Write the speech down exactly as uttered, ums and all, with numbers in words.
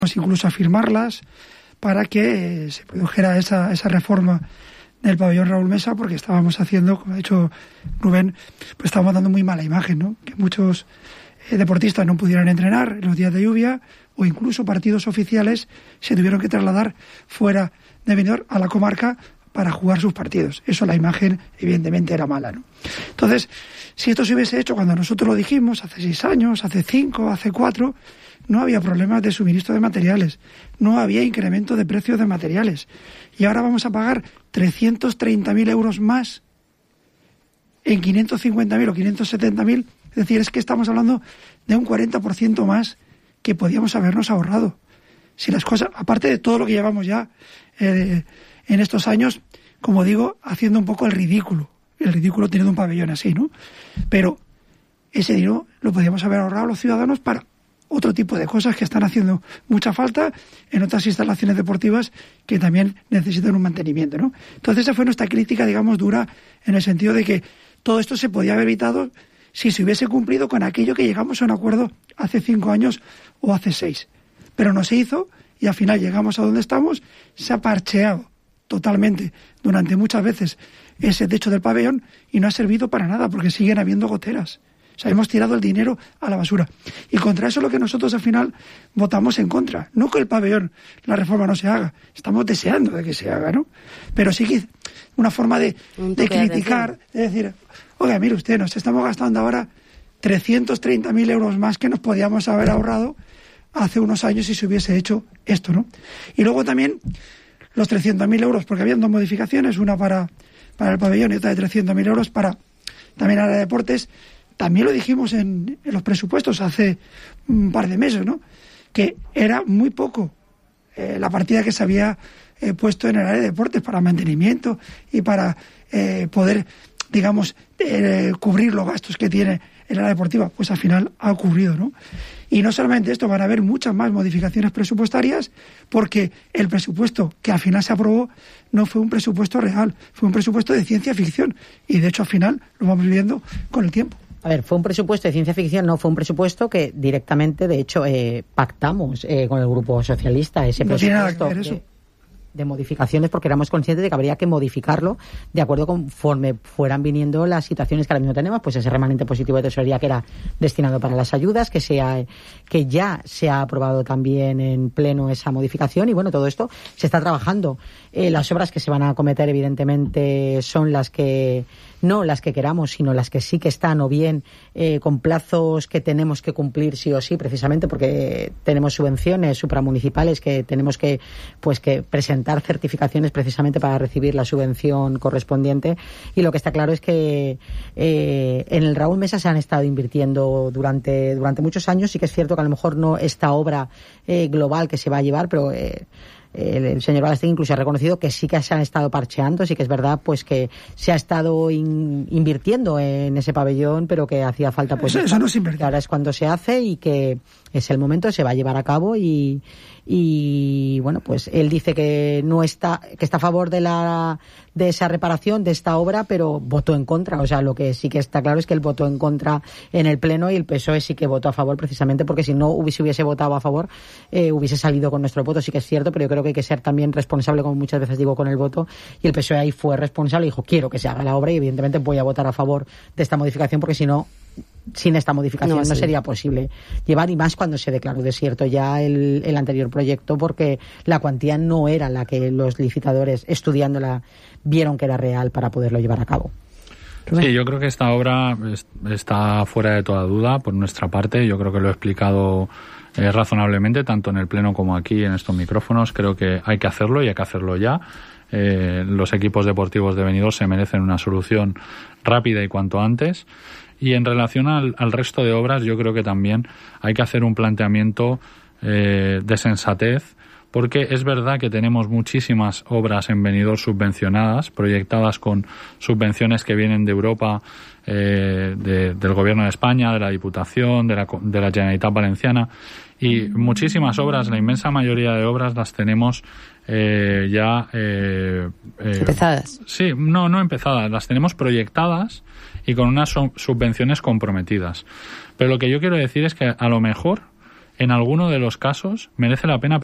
incluso a firmarlas para que eh, se produjera esa, esa reforma del pabellón Raúl Mesa, porque estábamos haciendo, como ha dicho Rubén, pues estábamos dando muy mala imagen, ¿no? Que muchos eh, deportistas no pudieran entrenar en los días de lluvia, o incluso partidos oficiales se tuvieron que trasladar fuera de Benidorm a la comarca para jugar sus partidos. Eso, la imagen evidentemente era mala, ¿no? Entonces, si esto se hubiese hecho cuando nosotros lo dijimos, hace seis años, hace cinco, hace cuatro, no había problemas de suministro de materiales, no había incremento de precios de materiales. Y ahora vamos a pagar trescientos treinta mil euros más en quinientos cincuenta mil o quinientos setenta mil. Es decir, es que estamos hablando de un cuarenta por ciento más que podíamos habernos ahorrado. Si las cosas, aparte de todo lo que llevamos ya eh, en estos años, como digo, haciendo un poco el ridículo, el ridículo teniendo un pabellón así, ¿no? Pero ese dinero lo podíamos haber ahorrado los ciudadanos para otro tipo de cosas que están haciendo mucha falta en otras instalaciones deportivas que también necesitan un mantenimiento, ¿no? Entonces esa fue nuestra crítica, digamos, dura, en el sentido de que todo esto se podía haber evitado si se hubiese cumplido con aquello que llegamos a un acuerdo hace cinco años o hace seis. Pero no se hizo y al final llegamos a donde estamos, se ha parcheado totalmente durante muchas veces ese techo del pabellón y no ha servido para nada porque siguen habiendo goteras. O sea, hemos tirado el dinero a la basura. Y contra eso es lo que nosotros al final votamos en contra. No que el pabellón, la reforma no se haga. Estamos deseando de que se haga, ¿no? Pero sí que una forma de, de criticar, de decir, oiga, mire usted, nos estamos gastando ahora trescientos treinta mil euros más que nos podíamos haber ahorrado hace unos años si se hubiese hecho esto, ¿no? Y luego también los trescientos mil euros, porque habían dos modificaciones, una para, para el pabellón y otra de trescientos mil euros para también área de deportes. También lo dijimos en, en los presupuestos hace un par de meses, ¿no? Que era muy poco eh, la partida que se había eh, puesto en el área de deportes para mantenimiento y para eh, poder, digamos, eh, cubrir los gastos que tiene el área deportiva. Pues al final ha ocurrido, ¿no? Y no solamente esto, van a haber muchas más modificaciones presupuestarias porque el presupuesto que al final se aprobó no fue un presupuesto real, fue un presupuesto de ciencia ficción y de hecho al final lo vamos viviendo con el tiempo. A ver, fue un presupuesto de ciencia ficción, no, fue un presupuesto que directamente, de hecho, eh, pactamos eh, con el Grupo Socialista ese no presupuesto. Tiene nada que ver eso. De, de modificaciones, porque éramos conscientes de que habría que modificarlo de acuerdo conforme fueran viniendo las situaciones que ahora mismo tenemos, pues ese remanente positivo de tesorería que era destinado para las ayudas, que sea, que ya se ha aprobado también en pleno esa modificación, y bueno, todo esto se está trabajando. Eh, las obras que se van a acometer, evidentemente, son las que no las que queramos, sino las que sí que están, o bien eh, con plazos que tenemos que cumplir sí o sí, precisamente porque tenemos subvenciones supramunicipales que tenemos que, pues, que presentar certificaciones precisamente para recibir la subvención correspondiente. Y lo que está claro es que eh, en el Raúl Mesa se han estado invirtiendo durante durante muchos años. Sí que es cierto que a lo mejor no esta obra eh, global que se va a llevar, pero eh, El, el señor Ballester incluso ha reconocido que sí que se han estado parcheando, sí que es verdad pues que se ha estado in, invirtiendo en ese pabellón, pero que hacía falta pues eso, eso no es invertir. Que ahora es cuando se hace y que es el momento, se va a llevar a cabo y, y bueno, pues él dice que no está, que está a favor de la de esa reparación de esta obra, pero votó en contra. O sea, lo que sí que está claro es que él votó en contra en el pleno y el P S O E sí que votó a favor, precisamente porque si no hubiese, hubiese votado a favor eh, hubiese salido con nuestro voto. Sí que es cierto, pero yo creo que hay que ser también responsable, como muchas veces digo, con el voto, y el P S O E ahí fue responsable y dijo, quiero que se haga la obra y evidentemente voy a votar a favor de esta modificación, porque si no, sin esta modificación no, no sería posible llevar, y más cuando se declaró desierto ya el, el anterior proyecto, porque la cuantía no era la que los licitadores, estudiándola, vieron que era real para poderlo llevar a cabo. Sí, yo creo que esta obra está fuera de toda duda por nuestra parte. Yo creo que lo he explicado eh, razonablemente, tanto en el pleno como aquí en estos micrófonos. Creo que hay que hacerlo y hay que hacerlo ya. Eh, los equipos deportivos de Benidorm se merecen una solución rápida y cuanto antes. Y en relación al, al resto de obras, yo creo que también hay que hacer un planteamiento eh, de sensatez, porque es verdad que tenemos muchísimas obras en Benidorm subvencionadas, proyectadas con subvenciones que vienen de Europa, eh, de, del Gobierno de España, de la Diputación, de la, de la Generalitat Valenciana, y muchísimas obras, la inmensa mayoría de obras las tenemos eh, ya... Eh, eh, ¿Empezadas? Sí, no, no empezadas, las tenemos proyectadas y con unas subvenciones comprometidas. Pero lo que yo quiero decir es que a lo mejor en alguno de los casos merece la pena